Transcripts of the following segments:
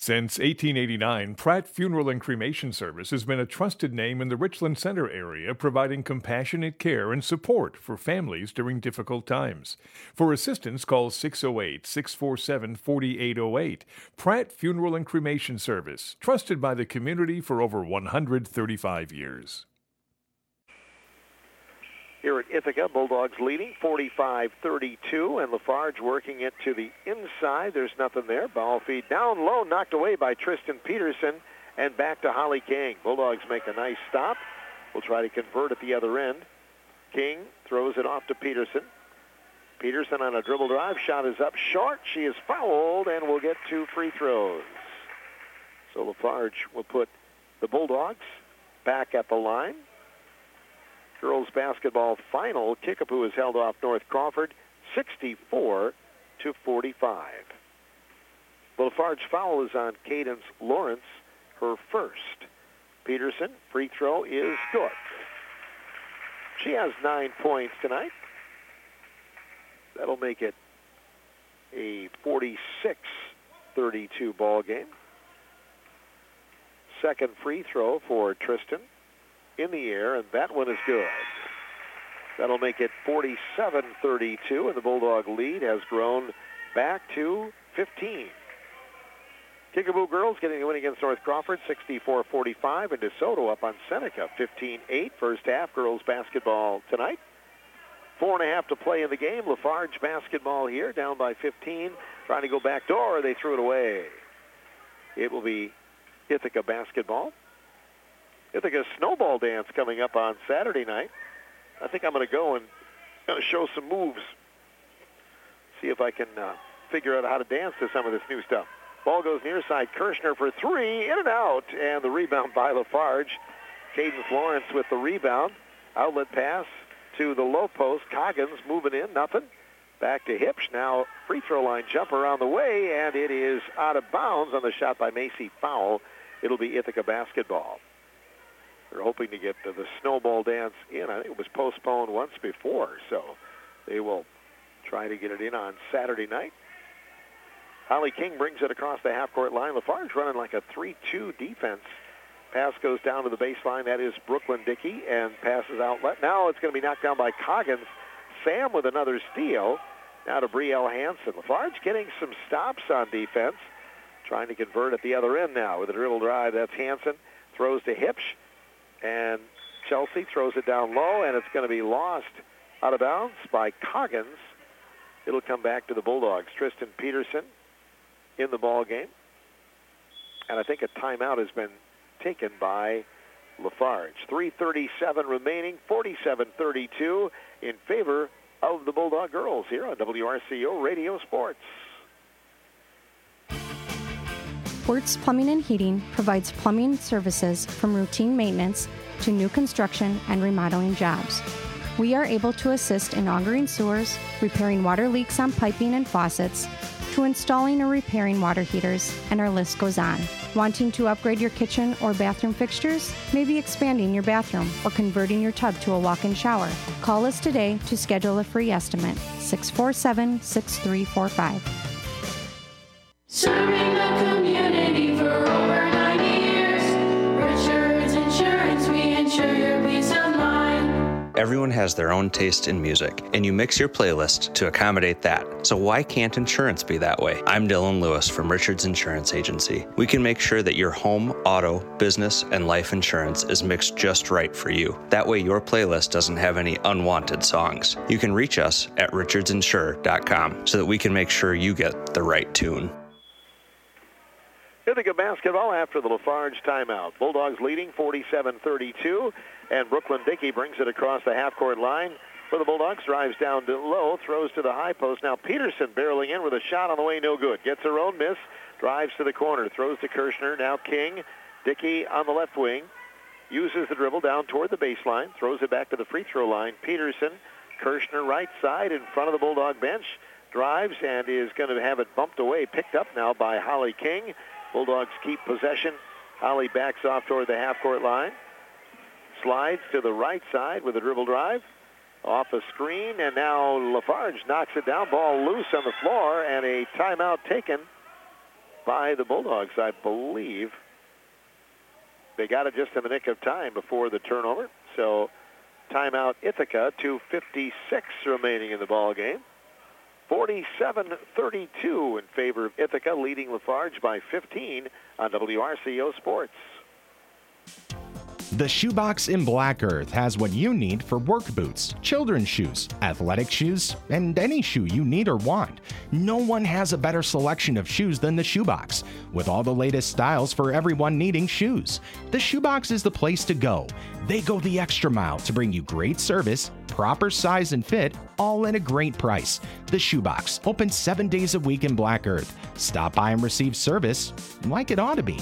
Since 1889, Pratt Funeral and Cremation Service has been a trusted name in the Richland Center area, providing compassionate care and support for families during difficult times. For assistance, call 608-647-4808. Pratt Funeral and Cremation Service, trusted by the community for over 135 years. Here at Ithaca, Bulldogs leading 45-32, and Lafarge working it to the inside. There's nothing there. Ball feed down low, knocked away by Tristan Peterson, and back to Holly King. Bulldogs make a nice stop. We'll try to convert at the other end. King throws it off to Peterson. Peterson on a dribble drive. Shot is up short. She is fouled, and will get 2 free throws. So Lafarge will put the Bulldogs back at the line. Girls basketball final. Kickapoo has held off North Crawford 64-45. The Lafarge foul is on Cadence Lawrence, her first. Peterson, free throw is good. She has 9 points tonight. That'll make it a 46-32 ball game. Second free throw for Tristan. In the air, and that one is good. That'll make it 47-32, and the Bulldog lead has grown back to 15. Kickapoo girls getting the win against North Crawford, 64-45, and DeSoto up on Seneca, 15-8. First half, girls basketball tonight. 4.5 to play in the game. Lafarge basketball here, down by 15. Trying to go back door, they threw it away. It will be Ithaca basketball. Ithaca snowball dance coming up on Saturday night. I think I'm going to go and show some moves. See if I can figure out how to dance to some of this new stuff. Ball goes near side. Kirshner for 3, in and out. And the rebound by Lafarge. Cadence Lawrence with the rebound. Outlet pass to the low post. Coggins moving in, nothing. Back to Hipsch. Now free throw line jumper on the way, and it is out of bounds on the shot by Macy. Foul. It'll be Ithaca basketball. They're hoping to get the snowball dance in. I think it was postponed once before, so they will try to get it in on Saturday night. Holly King brings it across the half-court line. Lafarge running like a 3-2 defense. Pass goes down to the baseline. That is Brooklyn Dickey, and passes outlet. Now it's going to be knocked down by Coggins. Sam with another steal. Now to Brielle Hansen. Lafarge getting some stops on defense. Trying to convert at the other end now with a dribble drive. That's Hansen. Throws to Hipsch. And Chelsea throws it down low, and it's going to be lost out of bounds by Coggins. It'll come back to the Bulldogs. Tristan Peterson in the ball game. And I think a timeout has been taken by Lafarge. 3:37 remaining, 47-32 in favor of the Bulldog girls here on WRCO Radio Sports. Wertz Plumbing and Heating provides plumbing services from routine maintenance to new construction and remodeling jobs. We are able to assist in augering sewers, repairing water leaks on piping and faucets, to installing or repairing water heaters, and our list goes on. Wanting to upgrade your kitchen or bathroom fixtures? Maybe expanding your bathroom or converting your tub to a walk-in shower? Call us today to schedule a free estimate, 647-6345. Serving the community for over 90 years. Richards Insurance, we insure your peace of mind. Everyone has their own taste in music, and you mix your playlist to accommodate that. So why can't insurance be that way? I'm Dylan Lewis from Richards Insurance Agency. We can make sure that your home, auto, business, and life insurance is mixed just right for you. That way your playlist doesn't have any unwanted songs. You can reach us at richardsinsure.com so that we can make sure you get the right tune. Ithaca basketball after the Lafarge timeout. Bulldogs leading 47-32, and Brooklyn Dickey brings it across the half-court line for the Bulldogs. Drives down to low, throws to the high post. Now Peterson barreling in with a shot on the way, no good. Gets her own miss, drives to the corner, throws to Kirshner. Now King, Dickey on the left wing, uses the dribble down toward the baseline, throws it back to the free throw line. Peterson, Kirshner right side in front of the Bulldog bench, drives and is going to have it bumped away, picked up now by Holly King. Bulldogs keep possession. Holly backs off toward the half-court line. Slides to the right side with a dribble drive. Off a screen, and now Lafarge knocks it down. Ball loose on the floor, and a timeout taken by the Bulldogs, I believe. They got it just in the nick of time before the turnover. So timeout Ithaca, 2:56 remaining in the ball game. 47-32 in favor of Ithaca, leading Lafarge by 15 on WRCO Sports. The Shoebox in Black Earth has what you need for work boots, children's shoes, athletic shoes, and any shoe you need or want. No one has a better selection of shoes than the Shoebox, with all the latest styles for everyone needing shoes. The Shoebox is the place to go. They go the extra mile to bring you great service, proper size and fit, all at a great price. The Shoebox, open 7 days a week in Black Earth. Stop by and receive service like it ought to be.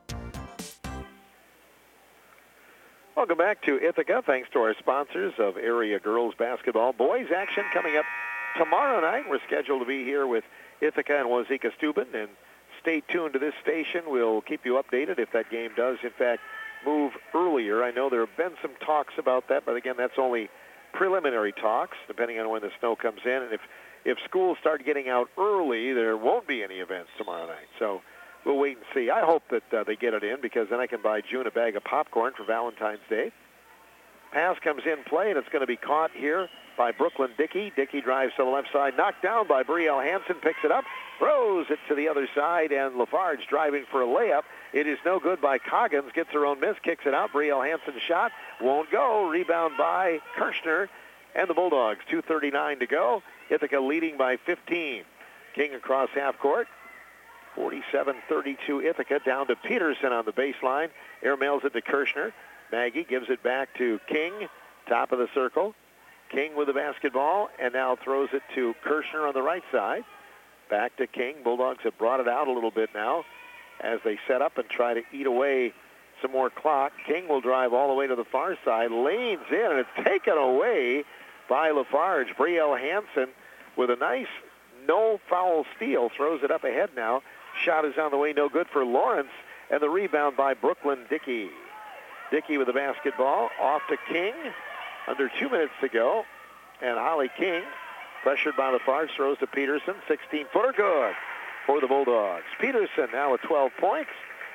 Welcome back to Ithaca. Thanks to our sponsors of area girls basketball. Boys action coming up tomorrow night. We're scheduled to be here with Ithaca and Wazeeka Steuben. And stay tuned to this station. We'll keep you updated if that game does, in fact, move earlier. I know there have been some talks about that, but again, that's only preliminary talks, depending on when the snow comes in. And if schools start getting out early, there won't be any events tomorrow night. So we'll wait and see. I hope that they get it in, because then I can buy June a bag of popcorn for Valentine's Day. Pass comes in play, and it's going to be caught here by Brooklyn Dickey. Dickey drives to the left side, knocked down by Brielle Hansen, picks it up, throws it to the other side, and Lafarge driving for a layup. It is no good by Coggins, gets her own miss, kicks it out. Brielle Hansen's shot won't go. Rebound by Kirschner and the Bulldogs. 2:39 to go. Ithaca leading by 15. King across half court. 47-32 Ithaca, down to Peterson on the baseline. Air mails it to Kirschner. Maggie gives it back to King, top of the circle. King with the basketball, and now throws it to Kirschner on the right side. Back to King. Bulldogs have brought it out a little bit now as they set up and try to eat away some more clock. King will drive all the way to the far side, lanes in, and it's taken away by Lafarge. Brielle Hansen with a nice no-foul steal, throws it up ahead now. Shot is on the way, no good for Lawrence, and the rebound by Brooklyn Dickey. Dickey with the basketball, off to King, under 2 minutes to go, and Holly King, pressured by Lafarge, throws to Peterson, 16-footer, good for the Bulldogs. Peterson now with 12 points,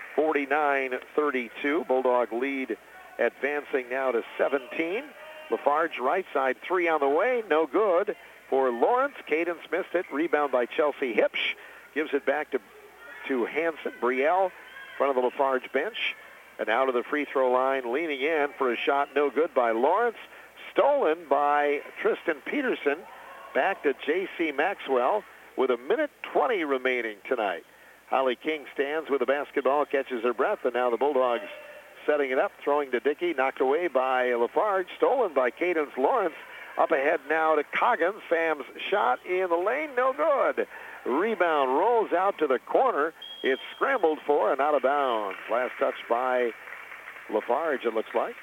49-32. Bulldog lead advancing now to 17. Lafarge right side, three on the way, no good for Lawrence. Cadence missed it, rebound by Chelsea Hipsch, gives it back to Hansen. Brielle, front of the Lafarge bench, and out of the free throw line, leaning in for a shot, no good by Lawrence. Stolen by Tristan Peterson. Back to J.C. Maxwell with 1:20 remaining tonight. Holly King stands with the basketball, catches her breath, and now the Bulldogs setting it up, throwing to Dickey, knocked away by Lafarge, stolen by Cadence Lawrence. Up ahead now to Coggins. Sam's shot in the lane, no good. Rebound rolls out to the corner. It's scrambled for and out of bounds. Last touch by Lafarge, it looks like.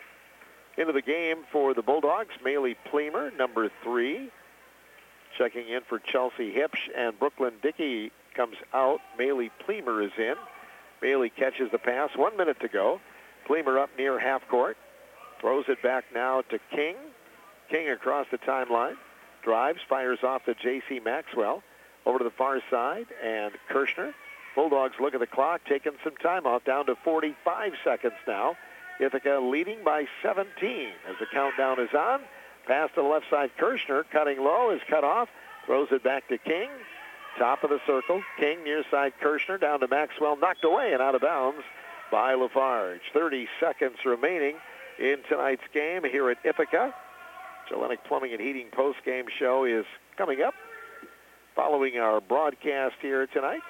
Into the game for the Bulldogs, Maylee Pleamer, number 3. Checking in for Chelsea Hipsch, and Brooklyn Dickey comes out. Maylee Pleamer is in. Maylee catches the pass. 1 minute to go. Pleamer up near half court. Throws it back now to King. King across the timeline. Drives, fires off to J.C. Maxwell. Over to the far side, and Kirschner. Bulldogs look at the clock, taking some time off, down to 45 seconds now. Ithaca leading by 17 as the countdown is on. Pass to the left side, Kirschner, cutting low, is cut off. Throws it back to King. Top of the circle, King near side, Kirschner, down to Maxwell, knocked away and out of bounds by Lafarge. 30 seconds remaining in tonight's game here at Ithaca. Hellenic Plumbing and Heating post-game show is coming up following our broadcast here tonight.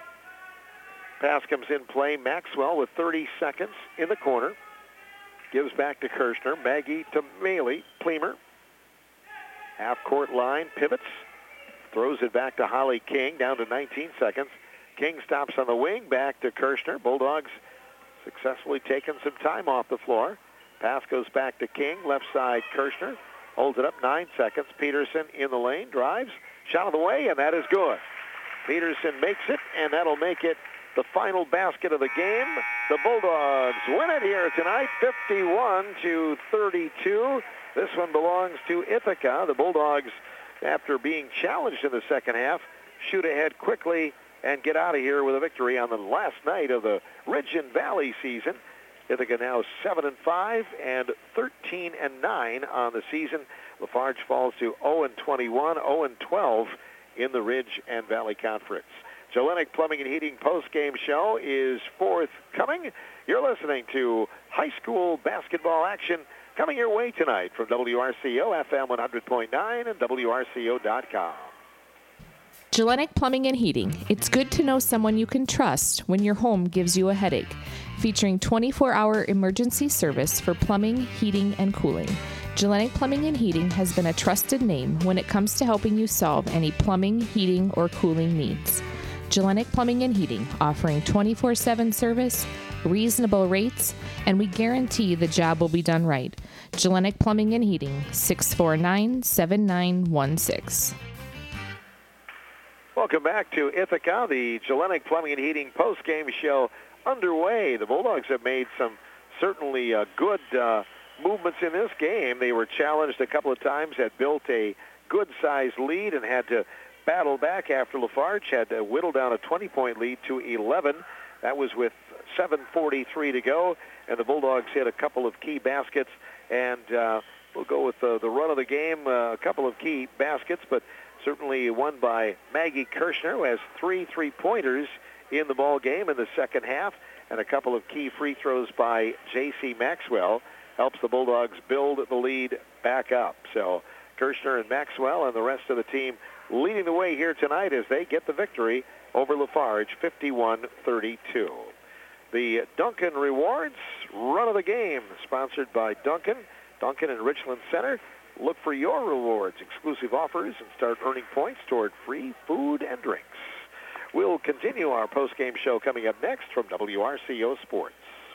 Pass comes in play. Maxwell with 30 seconds in the corner. Gives back to Kirschner. Maggie to Maylee Pleamer. Half-court line, pivots. Throws it back to Holly King, down to 19 seconds. King stops on the wing, back to Kirschner. Bulldogs successfully taking some time off the floor. Pass goes back to King, left side Kirschner. Holds it up, 9 seconds. Peterson in the lane, drives. Shot of the way, and that is good. Peterson makes it, and that'll make it the final basket of the game. The Bulldogs win it here tonight, 51-32. This one belongs to Ithaca. The Bulldogs, after being challenged in the second half, shoot ahead quickly and get out of here with a victory on the last night of the Ridge and Valley season. Ithaca now 7-5 and 13-9 on the season. Lafarge falls to 0-21, 0-12 in the Ridge and Valley Conference. Gellenic Plumbing and Heating post-game show is forthcoming. You're listening to high school basketball action coming your way tonight from WRCO FM 100.9 and WRCO.com. Gellenic Plumbing and Heating. It's good to know someone you can trust when your home gives you a headache. Featuring 24-hour emergency service for plumbing, heating, and cooling. Gellenic Plumbing and Heating has been a trusted name when it comes to helping you solve any plumbing, heating, or cooling needs. Gellenic Plumbing and Heating, offering 24/7 service, reasonable rates, and we guarantee the job will be done right. Gellenic Plumbing and Heating, 649-7916. Welcome back to Ithaca, the Gellenic Plumbing and Heating post-game show underway. The Bulldogs have made some certainly good movements in this game. They were challenged a couple of times, had built a good-sized lead, and had to battle back after Lafarge had to whittle down a 20-point lead to 11. That was with 7:43 to go, and the Bulldogs hit a couple of key baskets, and we'll go with the run of the game, a couple of key baskets, but certainly one by Maggie Kirschner, who has 3 3-pointers in the ball game in the second half, and a couple of key free throws by J.C. Maxwell helps the Bulldogs build the lead back up. So Kirschner and Maxwell and the rest of the team leading the way here tonight as they get the victory over Lafarge, 51-32. The Duncan Rewards run of the game, sponsored by Duncan and Richland Center. Look for your rewards, exclusive offers, and start earning points toward free food and drinks. We'll continue our post-game show coming up next from WRCO Sports.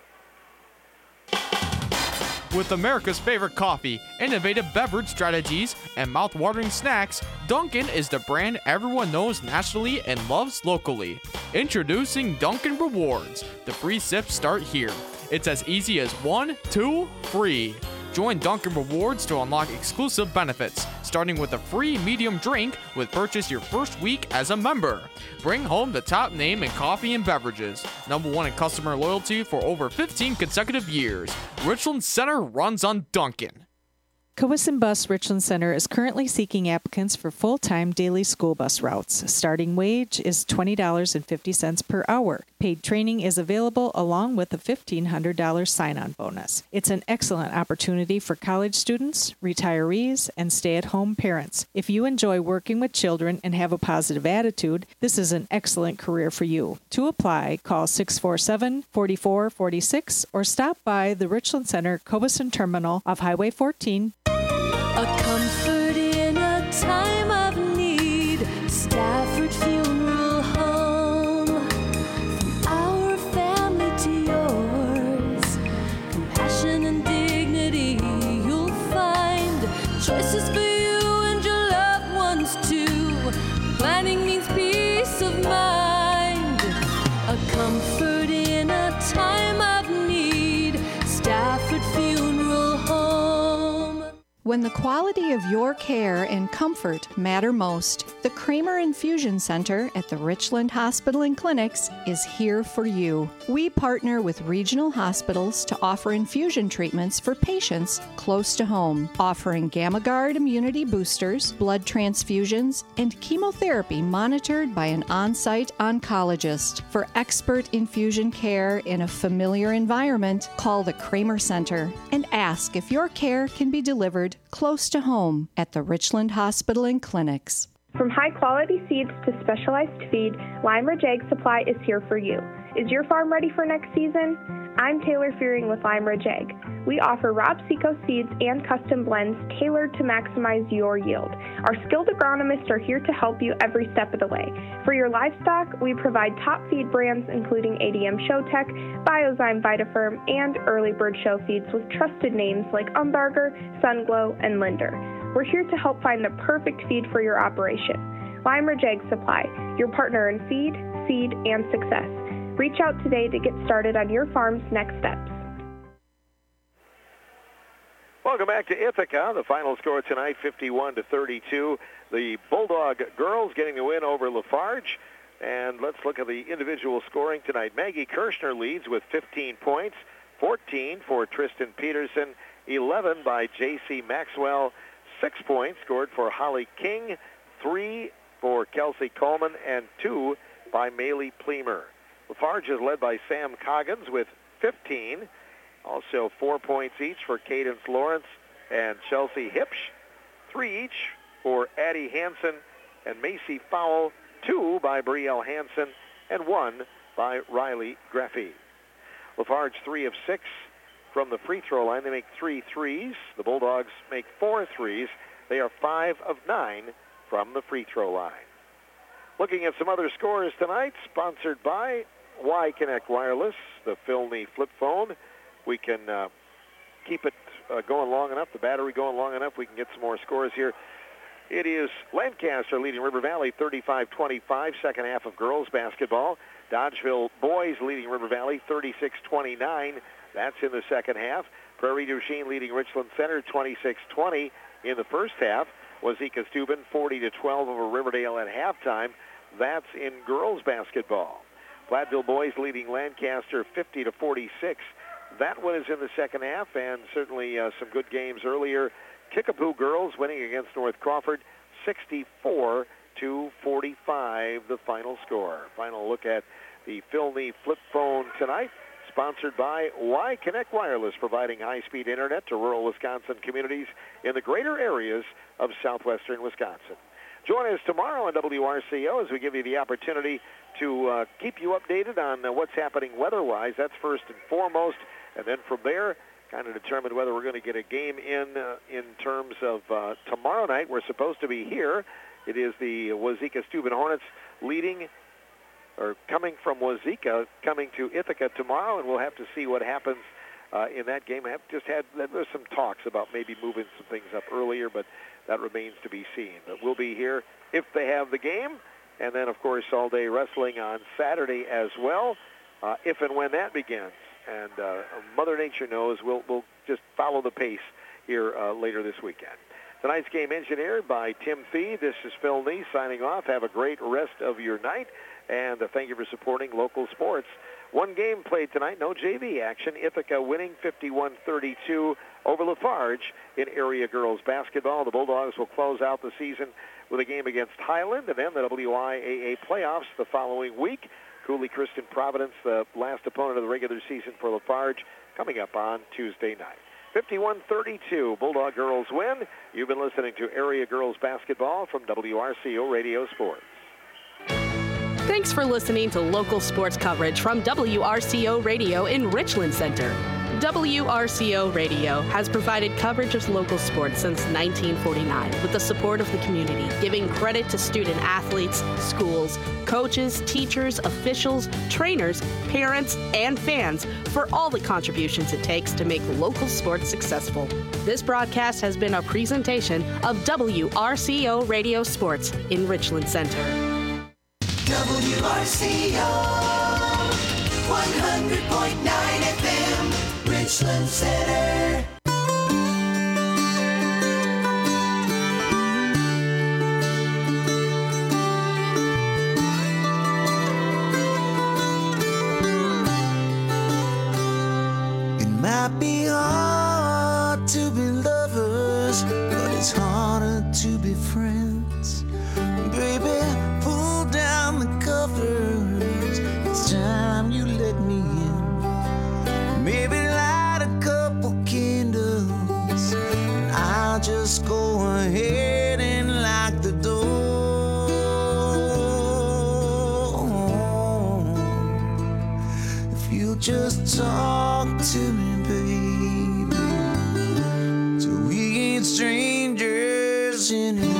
With America's favorite coffee, innovative beverage strategies, and mouth-watering snacks, Dunkin' is the brand everyone knows nationally and loves locally. Introducing Dunkin' Rewards. The free sips start here. It's as easy as 1, 2, free. Join Dunkin' Rewards to unlock exclusive benefits, starting with a free medium drink with purchase your first week as a member. Bring home the top name in coffee and beverages. #1 in customer loyalty for over 15 consecutive years. Richland Center runs on Dunkin'. Cowesson Bus Richland Center is currently seeking applicants for full-time daily school bus routes. Starting wage is $20.50 per hour. Paid training is available along with a $1,500 sign-on bonus. It's an excellent opportunity for college students, retirees, and stay-at-home parents. If you enjoy working with children and have a positive attitude, this is an excellent career for you. To apply, call 647-4446 or stop by the Richland Center Cowesson Terminal off Highway 14. A comfort in a time of need. Stafford Funeral Home. From our family to yours. Compassion and dignity you'll find. Choices for you and your loved ones too. Planning means peace of mind. A comfort in a time of need. Stafford Funeral Home. When the quality of your care and comfort matter most, the Kramer Infusion Center at the Richland Hospital and Clinics is here for you. We partner with regional hospitals to offer infusion treatments for patients close to home, offering GammaGuard immunity boosters, blood transfusions, and chemotherapy monitored by an on-site oncologist. For expert infusion care in a familiar environment, call the Kramer Center and ask if your care can be delivered close to home at the Richland Hospital and Clinics. From high-quality seeds to specialized feed, Lime Ridge Egg Supply is here for you. Is your farm ready for next season? I'm Taylor Fearing with Lime Ridge Egg. We offer Rob Seco seeds and custom blends tailored to maximize your yield. Our skilled agronomists are here to help you every step of the way. For your livestock, we provide top feed brands including ADM Showtech, Biozyme Vitafirm, and Early Bird Show feeds with trusted names like Umbarger, Sunglow, and Linder. We're here to help find the perfect feed for your operation. Lime Ridge Egg Supply, your partner in feed, seed, and success. Reach out today to get started on your farm's next steps. Welcome back to Ithaca. The final score tonight, 51-32. The Bulldog girls getting the win over Lafarge. And let's look at the individual scoring tonight. Maggie Kirshner leads with 15 points, 14 for Tristan Peterson, 11 by J.C. Maxwell, 6 points scored for Holly King, 3 for Kelsey Coleman, and 2 by Maylee Pleamer. Lafarge is led by Sam Coggins with 15. Also 4 points each for Cadence Lawrence and Chelsea Hipsch. 3 each for Addie Hansen and Macy Fowle. 2 by Brielle Hansen and 1 by Riley Greffy. Lafarge 3 of 6 from the free throw line. They make 3 threes. The Bulldogs make 4 threes. They are 5 of 9 from the free throw line. Looking at some other scores tonight, sponsored by Y-Connect Wireless, the Philney flip phone. We can keep it going long enough, the battery going long enough, we can get some more scores here. It is Lancaster leading River Valley 35-25, second half of girls basketball. Dodgeville boys leading River Valley 36-29. That's in the second half. Prairie du Chien leading Richland Center 26-20 in the first half. Wazeeka Steuben 40-12 over Riverdale at halftime. That's in girls basketball. Platteville boys leading Lancaster 50-46. That one is in the second half, and certainly some good games earlier. Kickapoo girls winning against North Crawford 64-45, the final score. Final look at the Philney flip phone tonight, sponsored by Y-Connect Wireless, providing high-speed internet to rural Wisconsin communities in the greater areas of southwestern Wisconsin. Join us tomorrow on WRCO as we give you the opportunity to keep you updated on what's happening weather-wise. That's first and foremost, and then from there, kind of determine whether we're going to get a game in terms of tomorrow night. We're supposed to be here. It is the Wazeeka Steuben Hornets leading, or coming from Wazeeka, coming to Ithaca tomorrow, and we'll have to see what happens in that game. There's some talks about maybe moving some things up earlier, but that remains to be seen. But we'll be here if they have the game, and then, of course, all-day wrestling on Saturday as well, if and when that begins. And Mother Nature knows we'll just follow the pace here later this weekend. Tonight's game engineered by Tim Fee. This is Phil Nee signing off. Have a great rest of your night, and thank you for supporting local sports. One game played tonight, no JV action. Ithaca winning 51-32 over Lafarge in area girls basketball. The Bulldogs will close out the season with a game against Highland, and then the WIAA playoffs the following week. Cooley Christian Providence, the last opponent of the regular season for Lafarge, coming up on Tuesday night. 51-32, Bulldog girls win. You've been listening to Area Girls Basketball from WRCO Radio Sports. Thanks for listening to local sports coverage from WRCO Radio in Richland Center. WRCO Radio has provided coverage of local sports since 1949 with the support of the community, giving credit to student athletes, schools, coaches, teachers, officials, trainers, parents, and fans for all the contributions it takes to make local sports successful. This broadcast has been a presentation of WRCO Radio Sports in Richland Center. WRCO 100.9 FM, Richland Center. It might be hard to be lovers, but it's harder to be friends. Baby, pull down the covers. It's time you let me in. Maybe light a couple candles, and I'll just go ahead and lock the door. If you just talk to me, baby, till we ain't strangers anymore.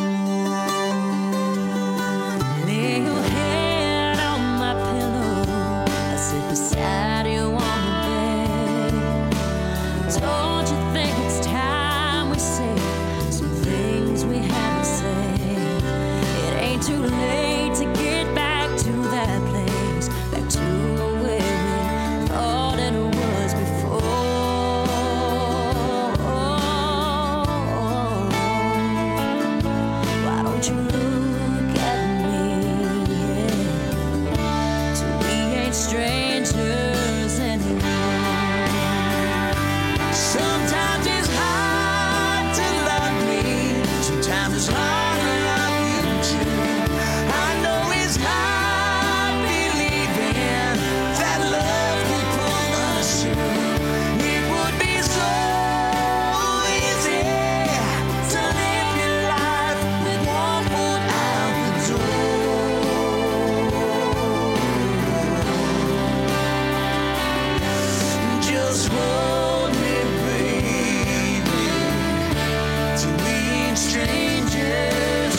Just hold me, baby, till we ain't strangers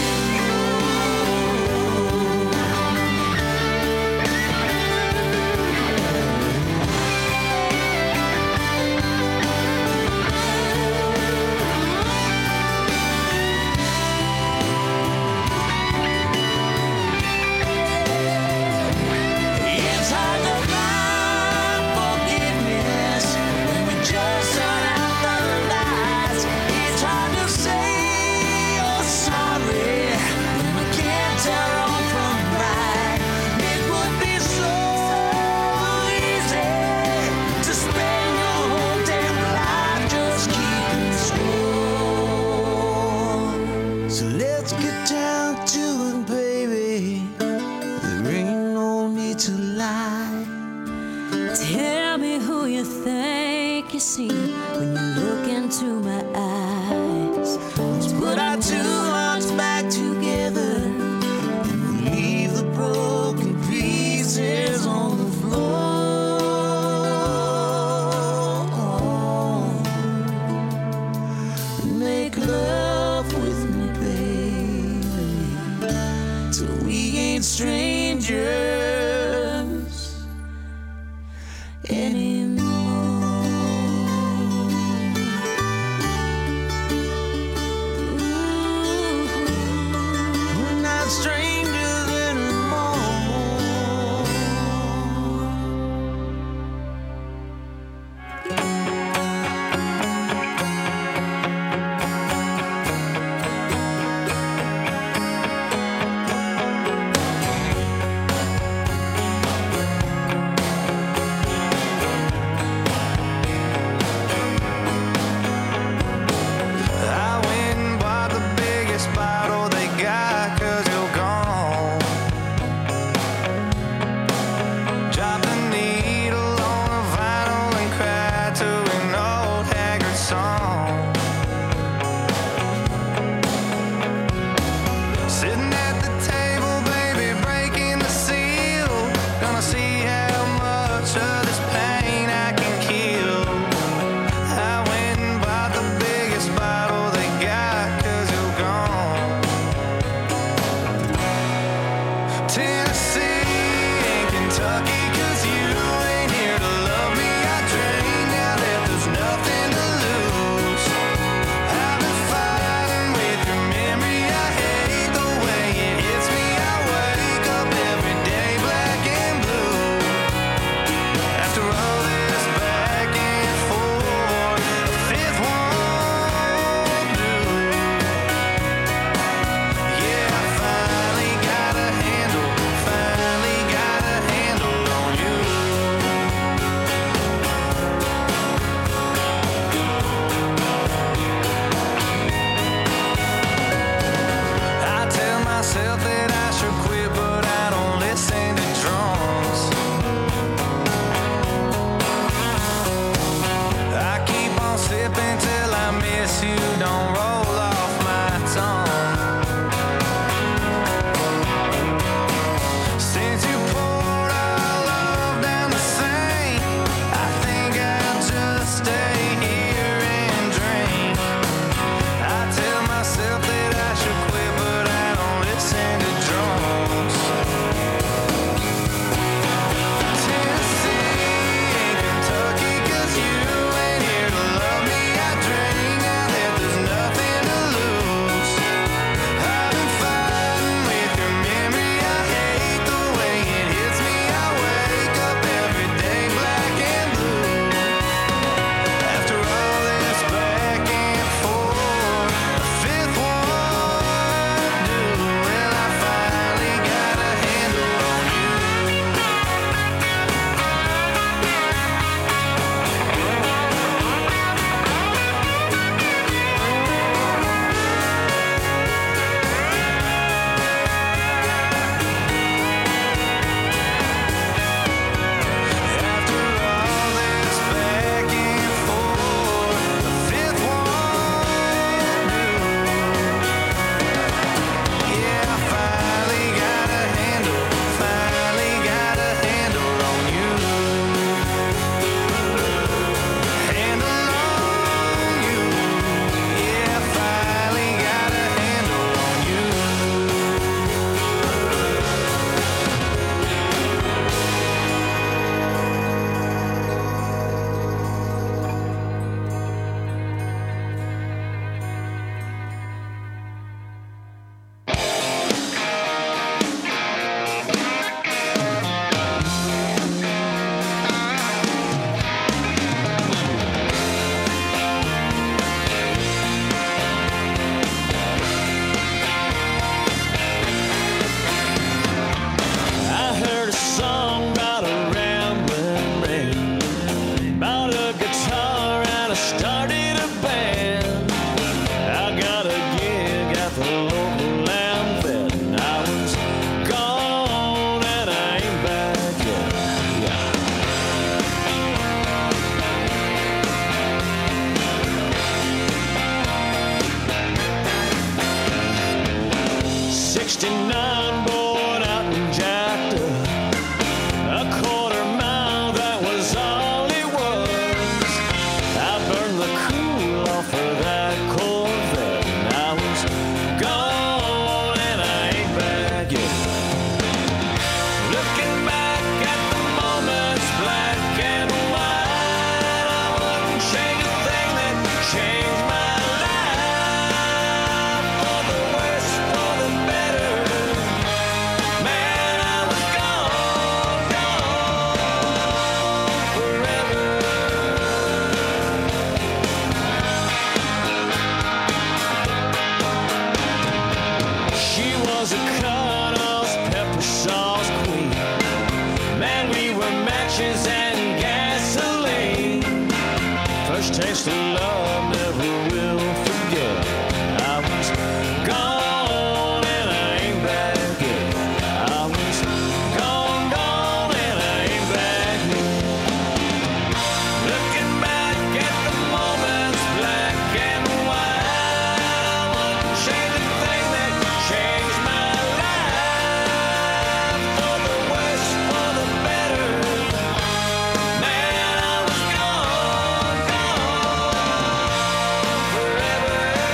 It's hard to find forgiveness when we just turn out the lights. It's hard to say you're sorry when we can't tell wrong from right. It would be so easy to spend your whole damn life just keeping score. So let's get down to it, baby. There ain't no need to lie. Tell me who you think you see when you look into my eyes. Let's put our two hearts back together and leave the broken pieces on the floor. Make love with me, baby, till we ain't strangers anymore. We're not strangers anymore. I went and bought the biggest bottle they got 'cause you're gone. Dropped the needle on the vinyl and cried to an old haggard song. Sitting at the table, baby, breaking the seal. Gonna see how much of this pain I can kill. I went and bought the biggest bottle they got 'cause you're gone. Tennessee and Kentucky 'cause you ain't here to love me. I drink now that there's nothing to lose. I've been fighting with your memory. I hate the way it hits me. I wake up every day black and blue. I ashes and gasoline. First taste of love, never will forget. I was gone and I ain't back yet. I was gone and I ain't back yet. Looking back at the moments, black and white, wouldn't change a thing that changed my life. For the worse, for the better. Man, I was gone forever.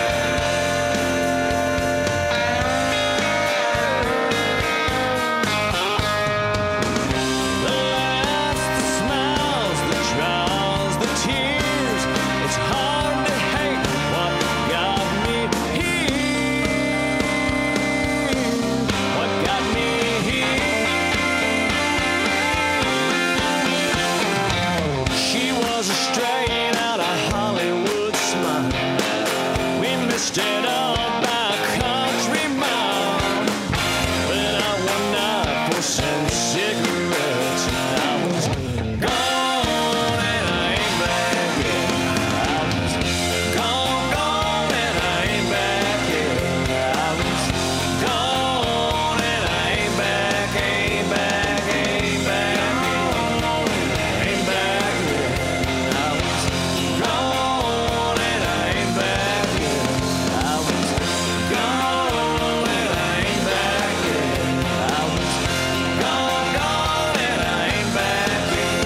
The laughs, the smiles, the trials, the tears. It's hard to hate what got me here. What got me here? She was a straight out of Hollywood smile. We missed it all by a country mile. Went out one night for some cigarettes. I was gone and I ain't back yet. I was gone and I ain't back yet. I was gone and I ain't back, ain't back, ain't back, ain't back yet. I was gone and I ain't back yet. I was gone and I ain't back yet. I was gone and I ain't back yet.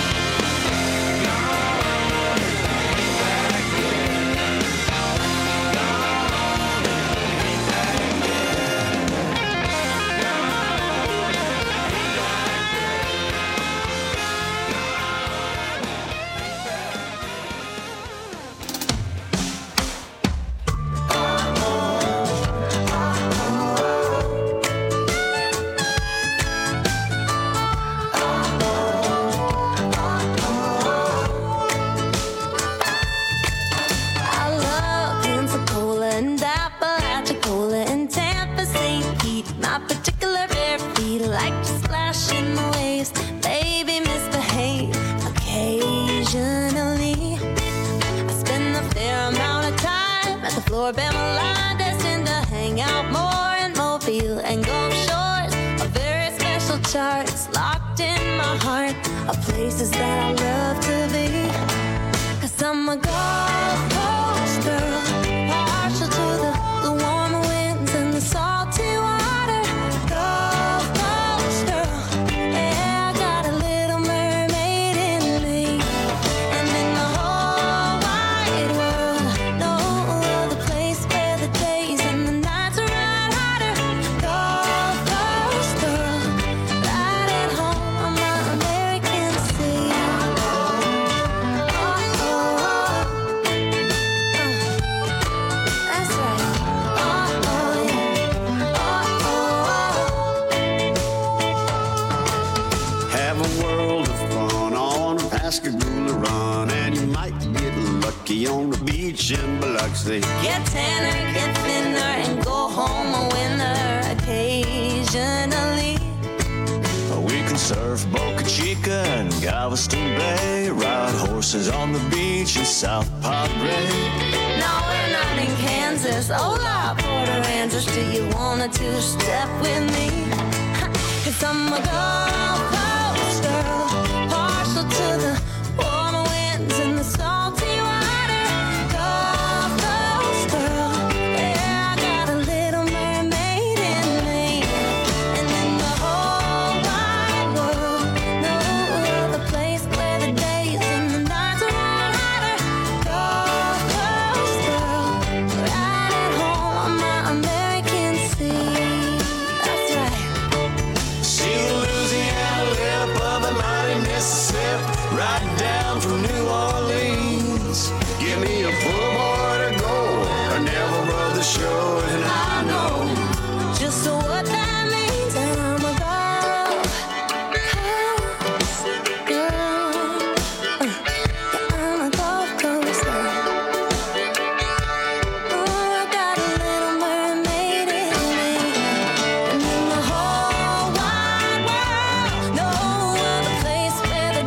I love Pensacola and Apalachicola and Tampa, St. Pete. My particular bare feet like to splash in the waves. Baby, misbehave occasionally. I spend a fair amount of time at the Floribama line, destined to hang out more in Mobile and Gulf Shores. A very special charts locked in my heart of places that I love to be. 'Cause I'm a Gulf Coast girl, partial to the warmer winds and the salty water. Gulf Coast girl, yeah, I got a little mermaid in me. And in the whole wide world, no other place where the days and the nights are right hotter. Gulf Coast girl, right at home on my American sea. That's right. Have a world of fun on a Pascagoula run, and you might get lucky on the beach in Biloxi. Get tanner, get thinner, and go home a winner occasionally. We can surf Boca Chica and Galveston Bay, ride horses on the beach in South Padre. No, we're not in Kansas. Hola, Port Aransas. Do you wanna two-step with me? 'Cause I'm a Gulf Coast girl, partial to the warmer winds and the salty water. Gulf Coast girl, yeah, I got a little mermaid in me. And in the whole wide world, no other place where the days and the nights are right hotter. Gulf Coast girl, right at home on my American sea. That's right. See the Louisiana lip of the mighty Mississippi, right down from New Orleans. Give me a full board of gold, or never brother shore, and I know Just what that means, and I'm a Gulf Coast girl. Yeah, I'm a Gulf Coast girl. Oh, I got a little mermaid in me. And in the whole wide world, no other place where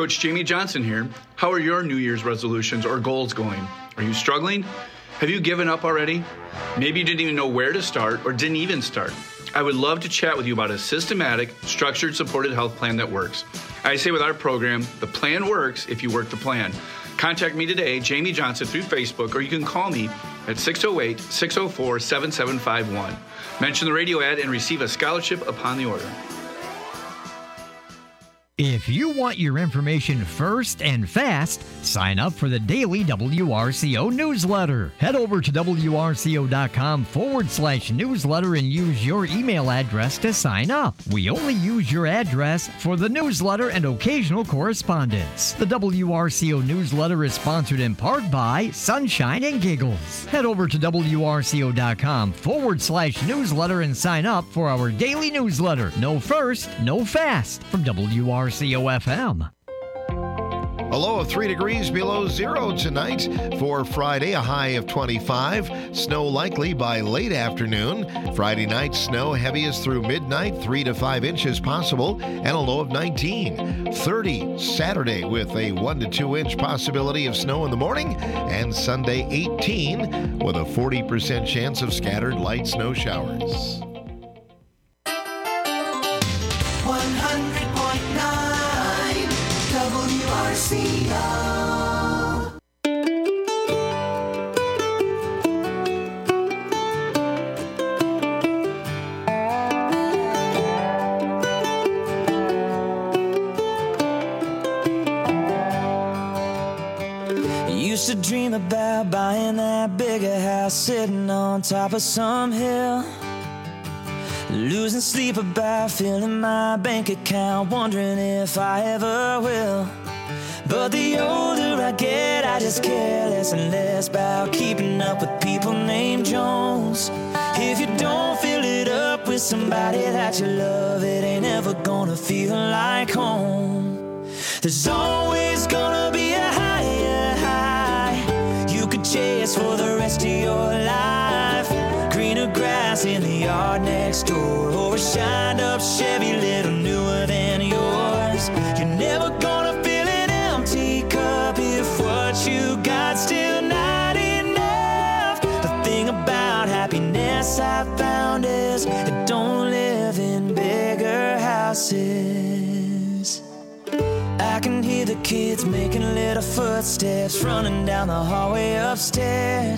Coach Jamie Johnson here. How are your New Year's resolutions or goals going? Are you struggling? Have you given up already? Maybe you didn't even know where to start or didn't even start. I would love to chat with you about a systematic, structured, supported health plan that works. I say with our program, the plan works if you work the plan. Contact me today, Jamie Johnson, through Facebook, or you can call me at 608-604-7751. Mention the radio ad and receive a scholarship upon the order. If you want your information first and fast, sign up for the daily WRCO newsletter. Head over to WRCO.com/newsletter and use your email address to sign up. We only use your address for the newsletter and occasional correspondence. The WRCO newsletter is sponsored in part by Sunshine and Giggles. Head over to WRCO.com/newsletter and sign up for our daily newsletter. No first, no fast from WRCO FM. A low of 3 degrees below zero tonight. For Friday, a high of 25. Snow likely by late afternoon. Friday night, snow heaviest through midnight, 3 to 5 inches possible, and a low of 19. 30 Saturday with a 1 to 2 inch possibility of snow in the morning. And Sunday, 18 with a 40% chance of scattered light snow showers. 100.9 WRCO. Used to dream about buying that bigger house sitting on top of some hill. Losing sleep about filling my bank account, wondering if I ever will. But the older I get, I just care less and less about keeping up with people named Jones. If you don't fill it up with somebody that you love, it ain't ever gonna feel like home. There's always gonna be a higher high you could chase for the rest of your life. Greener grass in the yard next door, or a shined up Chevy little newer than yours. You're never gonna fill an empty cup if what you got still not enough. The thing about happiness I found is it don't live in bigger houses. I can hear the kids making little footsteps running down the hallway upstairs.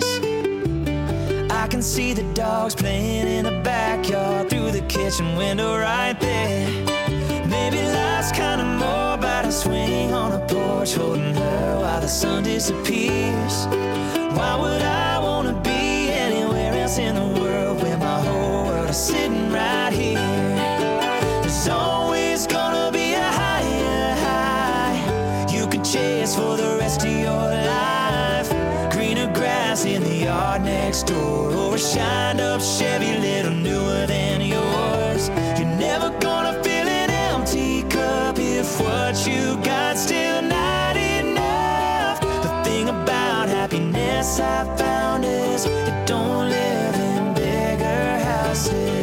I can see the dogs playing in the backyard through the kitchen window right there. Maybe life's kinda more about a swing on a porch holding her while the sun disappears. Why would I wanna be anywhere else in the world when my whole world is sitting right here? There's always gonna be a higher high you could chase for the rest of your life. Greener grass in the yard next door, or a shined up Chevy little newer than yours. You're never gonna fill an empty cup if what you got still not enough. The thing about happiness I found is it don't live in bigger houses.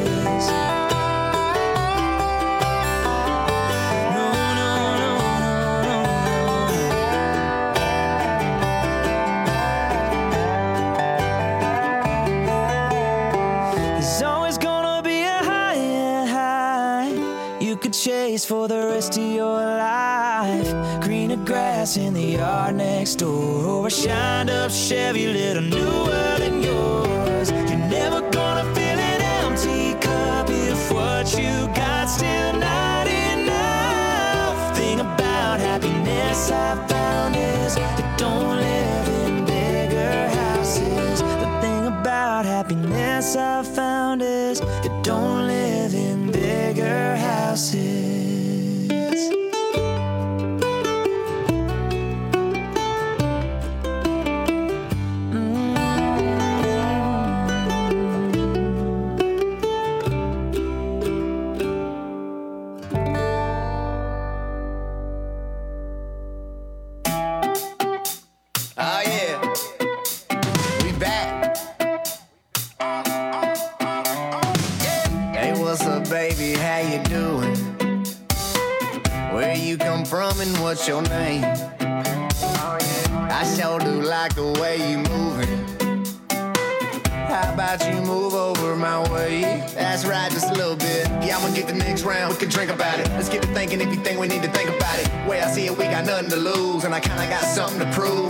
Chase for the rest of your life. Greener grass in the yard next door, or a shined up Chevy little newer than yours. You're never gonna fill an empty cup if what you got still not enough. Thing about happiness I found is it don't live in bigger houses. The thing about happiness I found is it don't live in bigger houses. loving, what's your name? I sure do like the way you moving. How about you move over my way? That's right, just a little bit. Yeah, I'ma get the next round, we can drink about it. Let's get to thinking if you think we need to think about it. Way I see it, we got nothing to lose, and I kinda got something to prove.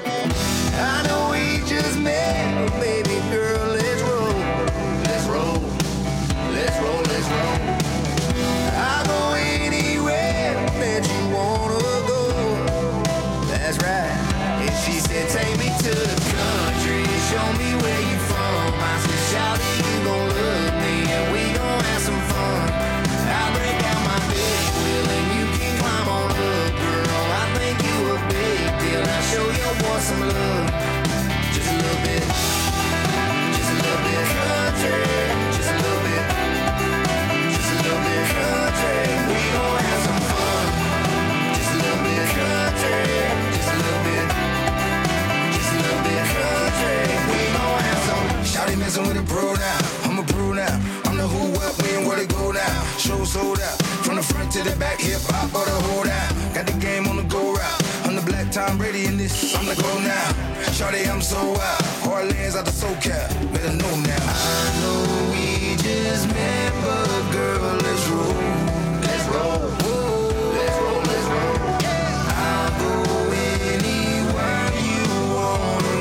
I know we just met, but baby girl, let's roll. Let's roll, let's roll, let's roll. I'll go anywhere that you wanna go. That's right. And she said, take me to the country, show me where you from. I said, shout it, you gon' love me, and we gon' have some fun. I'll break out my big wheel, and you can climb on up, girl. I think you a big deal. I'll show your boy some love. Just a little bit. Just a little bit country. Just a little bit. Just a little bit country. We gon' have some fun. Just a little bit country. Just a little bit. Just a little bit country. We gon' have some. Shawty messing with a bro now. I'm a bro now. I'm the who, what, when, where to go now. Show sold out. From the front to the back, hip hop or the hold out. Got the game on the go route. I'm the black Tom Brady in this. I'm the go now. Shawty, I'm so wild. Orleans out the SoCal. Better know now. I know we just met, but girl, let's roll. Let's roll. Let's roll, let's roll. I'll go anywhere you wanna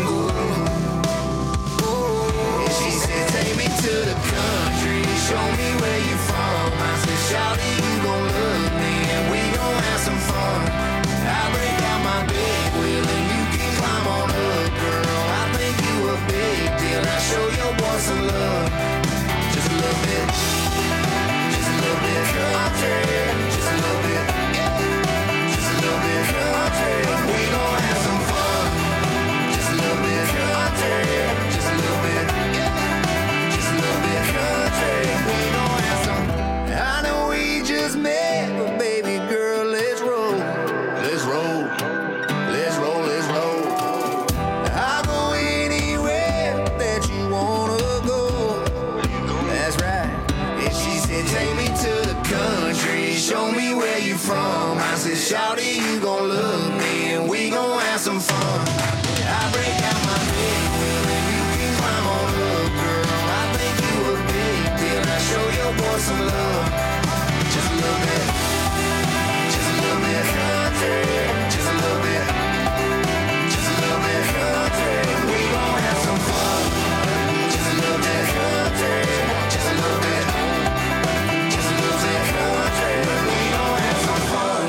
go. And she said, take me to the country, show me where you from. I said, shawty, you gon' love me, and we gon' have some fun. I'll break out my big wheel, and you can climb on up, girl. I think you a big deal. I'll show your boy some love. Just a little bit. Just a little bit country. Just a little bit. Just a little bit country. We gon' have some fun. Just a little bit country. Just a little bit. Just a little bit country. We gon' have some. I know we just met, but baby girl, let's roll. Let's roll. Let's roll, let's roll. I'll go anywhere that you wanna go. That's right. And she said, take me to the country, show me where you from. I said, shawty, you gon' love me, and we gon' have some fun. I break out my big wheel, and you can climb on up, girl. I think you a big deal. Now show your boy some love. Just a little bit. Just a little bit country. Just a little bit. Just a little bit country. We gon' have some fun. Just a little bit country. Just a little bit. Just a little bit country. We gon' have some fun.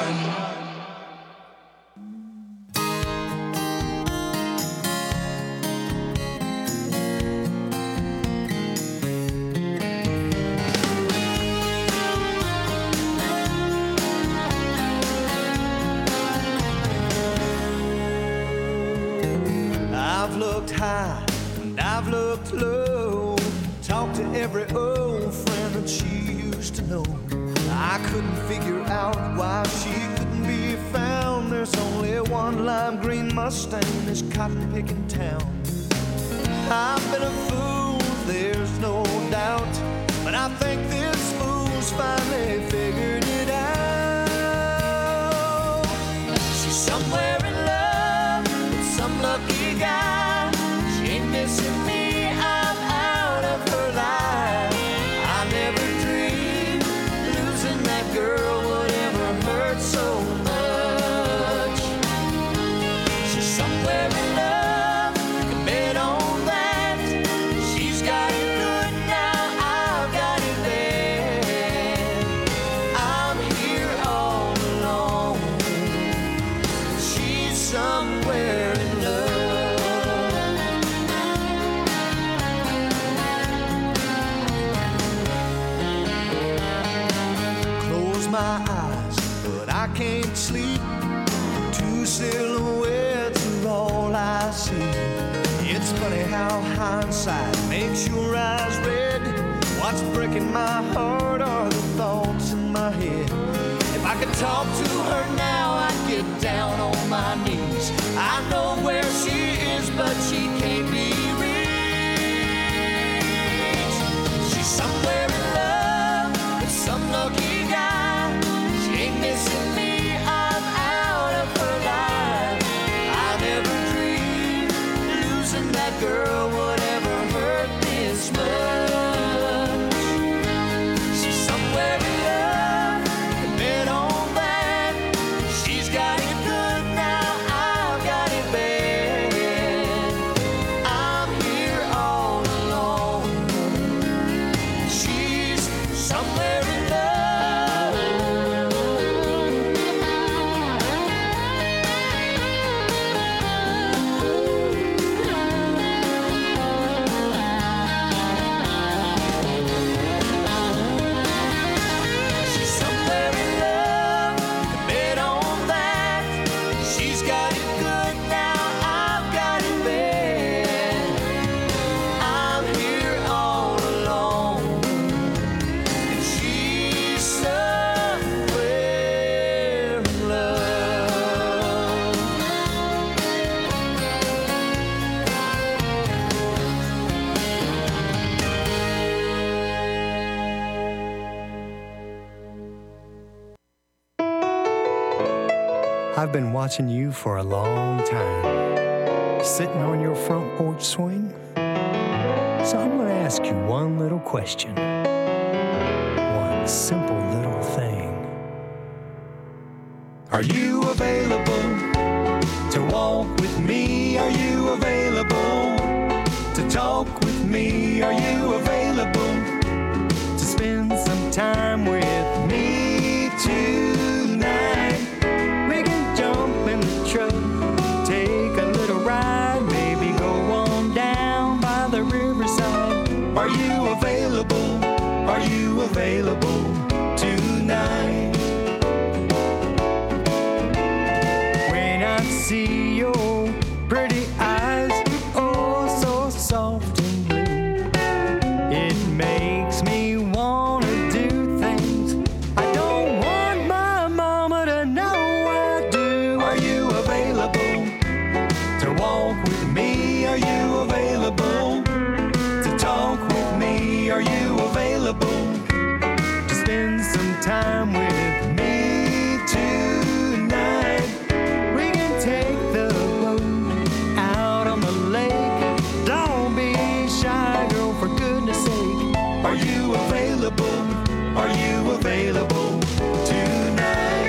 I've looked high and I've looked low, talked to every old friend that she used to know. I couldn't figure out why she couldn't be found. There's only one lime green Mustang in this cotton picking town. I've been a fool, there's no doubt, but I think this fool's finally figured it out. She's somewhere in love with some lucky guy. She ain't missing me, I'm out of her life. I never dreamed losing that girl would ever hurt so much. She's somewhere in love, you can bet on that. She's got it good now, I've got it bad. I'm here all alone, she's somewhere in love. Close my eyes, but I can't sleep. Two silhouettes are all I see. It's funny how hindsight makes your eyes red. What's breaking my heart are the thoughts in my head. If I could talk to her now, I'd get down on my knees. I know where she is, but she can't be reached. She's somewhere in love with some lucky guy. She ain't missing me, I'm I've been watching you for a long time, sitting on your front porch swing. So I'm going to ask you one little question, one simple little thing. Are you available to walk with me? Are you available to talk with me? Are you available to spend some time with me tonight? We can jump in the truck, take a little ride, maybe go on down by the riverside. Are you available? Are you available tonight? When I see your pretty eyes, oh so soft and blue, it makes me want to do things I don't want my mama to know I do. Are you available to walk with me? Are you available to talk with me? Are you available to spend some time with me tonight? We can take the boat out on the lake. Don't be shy, girl, for goodness sake. Are you available? Are you available tonight?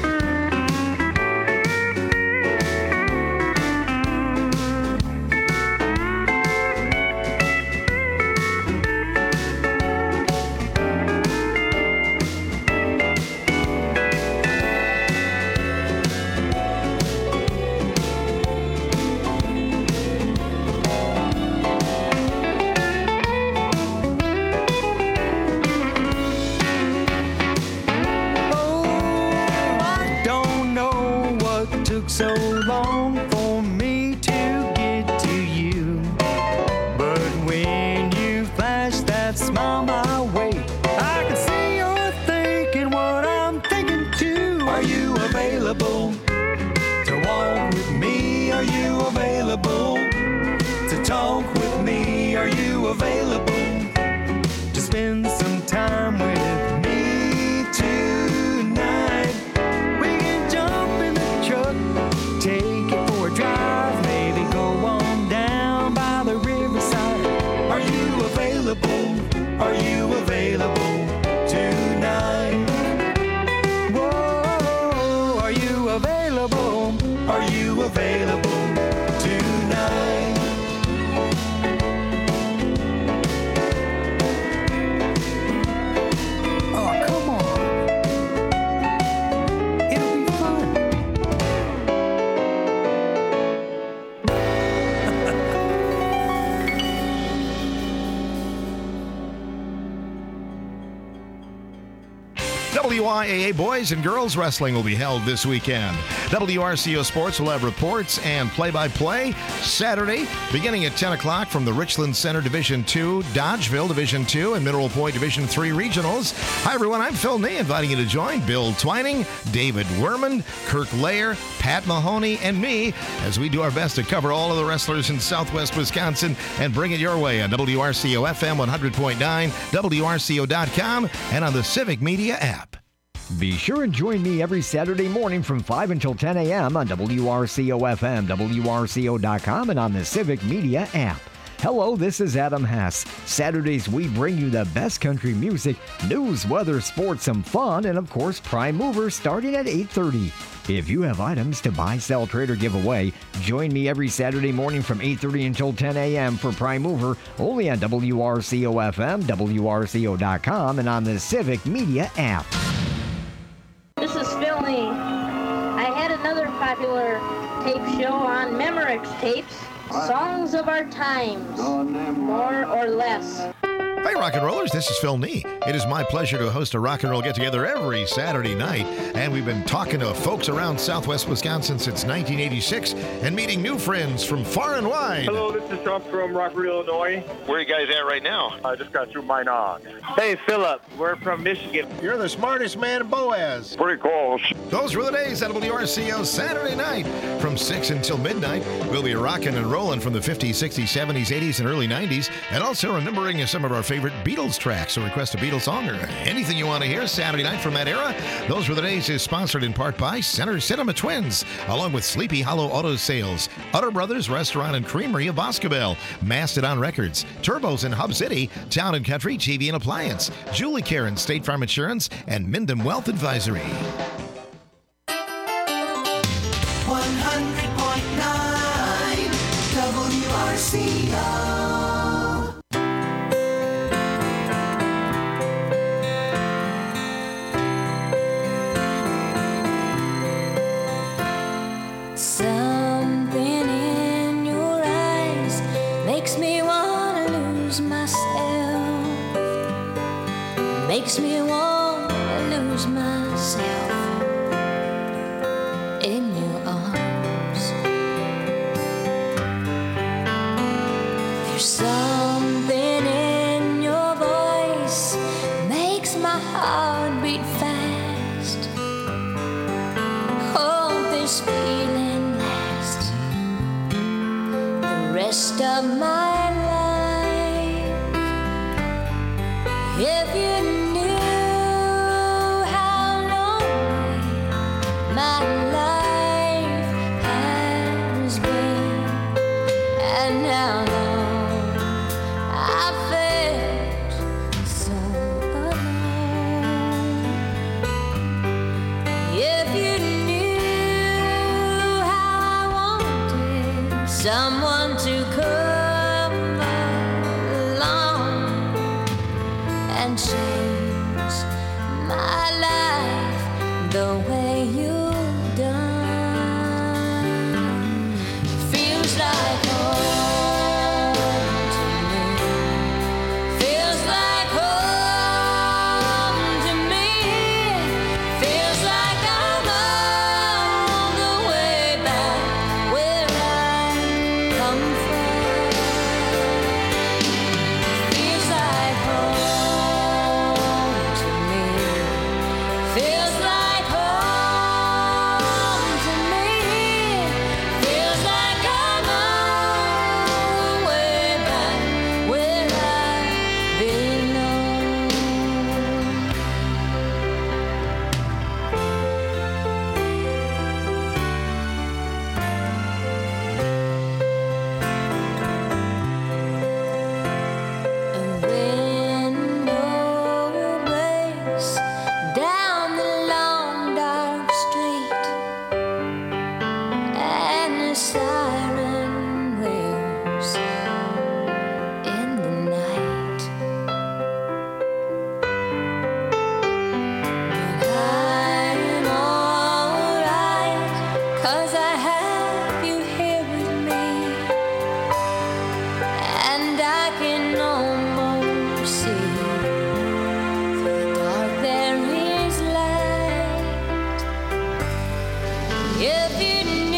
So long for me to get to you, but when you flash that smile my way, I can see you're thinking what I'm thinking too. Are you available to walk with me? Are you available to talk with me? Are you available to spend some time with me tonight? We can jump in the truck, take it for a drive, maybe go on down by the riverside. Are you available? Are you available tonight? Whoa, are you available? Are you available tonight? Oh, come on. It'll be fun. WIAA Boys and Girls Wrestling will be held this weekend. WRCO Sports will have reports and play-by-play Saturday, beginning at 10 o'clock from the Richland Center Division II, Dodgeville Division II, and Mineral Point Division III Regionals. Hi, everyone. I'm Phil Ney, inviting you to join Bill Twining, David Werman, Kirk Lair, Pat Mahoney, and me as we do our best to cover all of the wrestlers in Southwest Wisconsin and bring it your way on WRCO FM 100.9, WRCO.com, and on the Civic Media app. Be sure and join me every Saturday morning from 5 until 10 a.m. on WRCO-FM, WRCO.com, and on the Civic Media app. Hello, this is Adam Hess. Saturdays, we bring you the best country music, news, weather, sports, some fun, and of course, Prime Mover starting at 8:30. If you have items to buy, sell, trade, or give away, join me every Saturday morning from 8:30 until 10 a.m. for Prime Mover, only on WRCO-FM, WRCO.com, and on the Civic Media app. This is Phil Ney. I had another popular tape show on Memorex tapes, Songs of Our Times, more or less. Hey, rock and rollers, this is Phil Ney. It is my pleasure to host a rock and roll get-together every Saturday night, and we've been talking to folks around Southwest Wisconsin since 1986 and meeting new friends from far and wide. Hello, this is Trump from Rockford, Illinois. Where are you guys at right now? I just got through mine on. Hey, Philip, we're from Michigan. You're the smartest man in Boaz. Pretty close. Those were the days at WRCO Saturday night from 6 until midnight. We'll be rocking and rolling from the 50s, 60s, 70s, 80s, and early 90s, and also remembering some of our favorite Beatles tracks. So request a Beatles song or anything you want to hear Saturday night from that era. Those were the days is sponsored in part by Center Cinema Twins, along with Sleepy Hollow Auto Sales, Utter Brothers Restaurant and Creamery of Boscobel, Mastodon Records, Turbos in Hub City, Town and Country TV and Appliance, Julie Care and State Farm Insurance, and Minden Wealth Advisory. 100.9 WRCO. Something in your eyes makes me want to lose myself. Makes me want to lose myself in your arms. There's something in your voice makes my heart beat fast. Hope this feeling lasts the rest of my life. If you knew how lonely my life has been, and how long I felt so alone. If you knew how I wanted someone to come along and change my life the way you've done. Feels like home to me. Feels like home to me. Feels like I'm all the way back where I come from. Feels like home to me. Feels like home to me. Feels like I'm all the way back where I belong. A window breaks down the long dark street, and the siren wails in the night. But I'm alright, 'cause I have you here with me, and I can almost see through the dark there is light. If you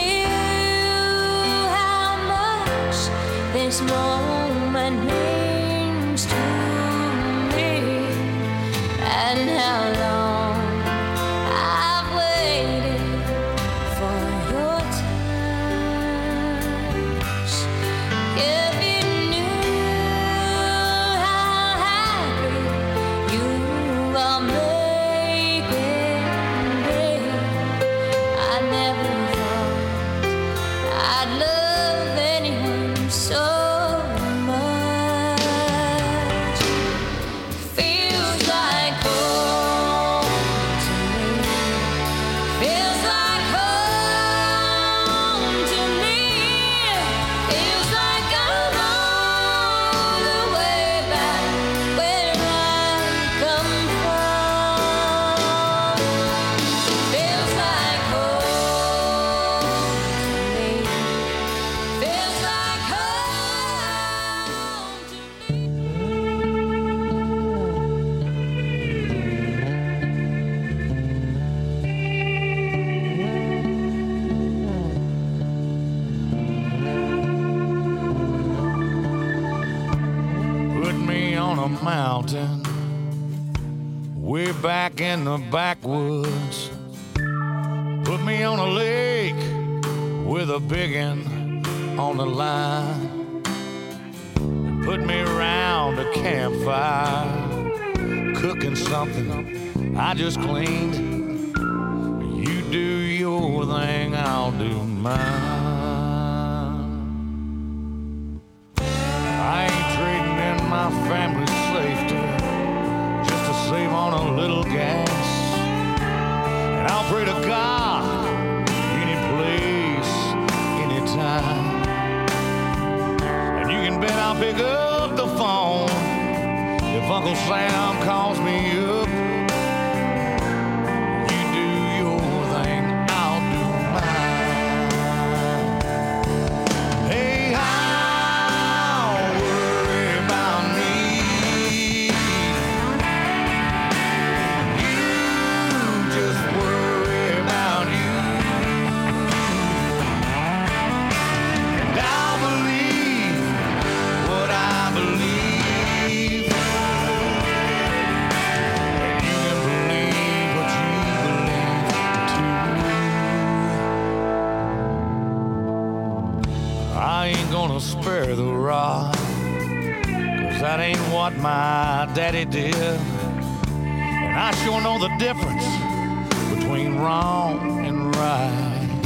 knew how much this moment means to me, and how long I've waited for your touch. If you knew how happy you are making me, I never thought I'd love anyone so much. Feels like home to me. Feels like home to me. Feels like I'm all the way back where I come from. Feels like home to me. Feels like home to Put me on a mountain, way back in the backwoods. Put me on a lake with a biggin on the line. Put me around a campfire, cooking something I just cleaned. You do your thing, I'll do mine. I ain't trading in my family's safety just to save on a little gas. And I'll pray to God any place, anytime. And you can bet I'll pick up the phone if Uncle Sam calls me up. You do your thing, I'll do mine. Hey, I'll worry about me. You just worry about you. And I'll believe what I believe. And you can believe what you believe too. I ain't gonna spare the rod, 'cause that ain't what my daddy did. And I sure know the difference between wrong and right.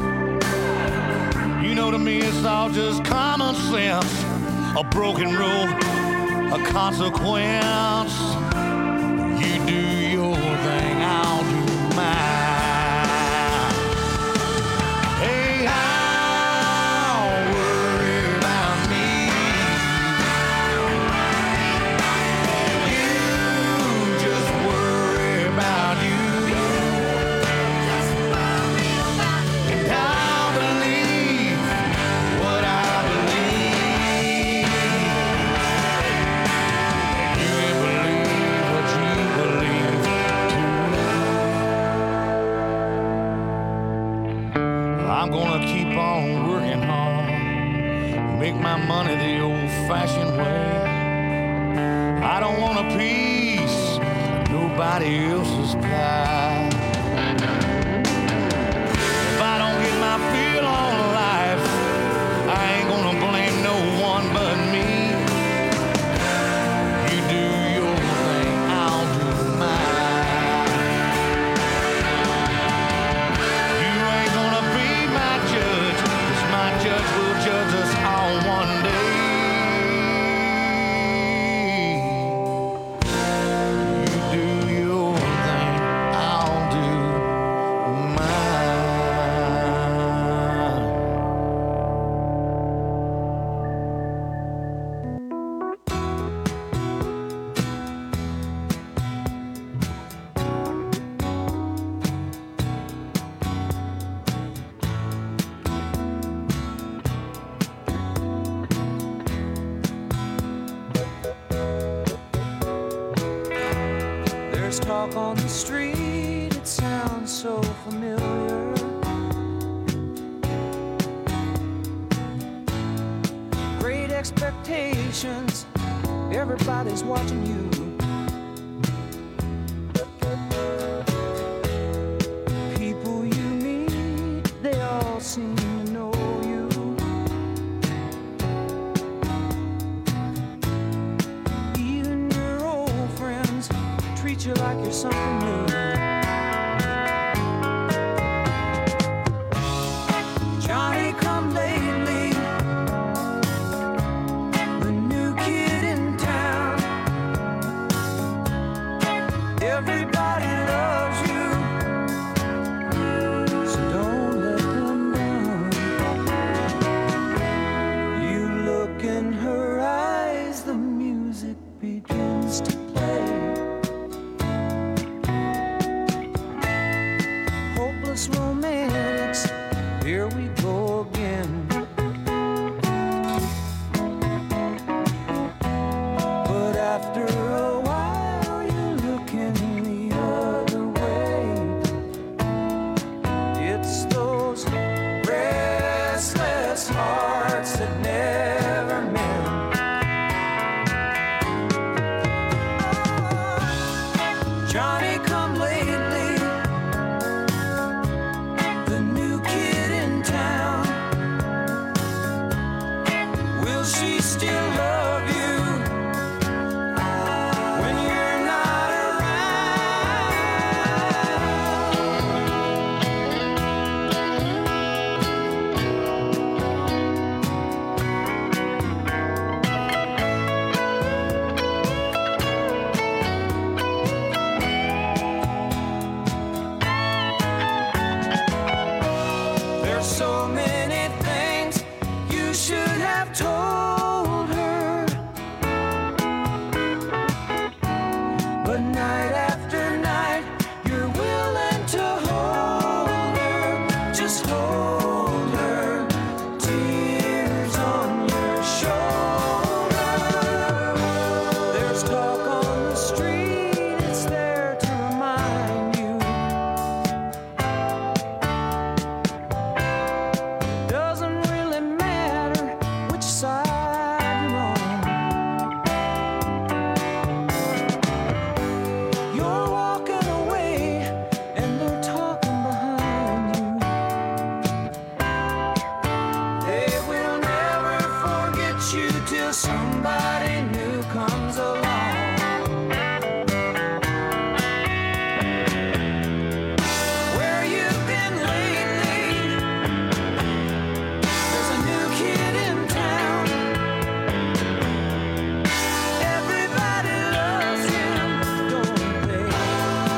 You know, to me it's all just common sense, a broken rule, a consequence. You do your thing, I'll do mine. Hey, I'll worry about me. You just worry about you. And I'll believe what I believe. And you can believe what you believe too. I'm gonna keep on working hard, make my money the old-fashioned way. I don't want a piece of nobody else's pie. If I don't get my feel on life, I ain't gonna blame no one but me. You do your thing, I'll do mine. You ain't gonna be my judge, 'cause my judge will judge us all one day. You do your thing, I'll do mine. There's talk on the street, it sounds so familiar. Great expectations, everybody's watching you. People you meet, they all seem to know you. Even your old friends treat you like you're something new. Johnny come lately, the new kid in town. Everybody loves you, so don't let them down. You look in her eyes, the music begins to play.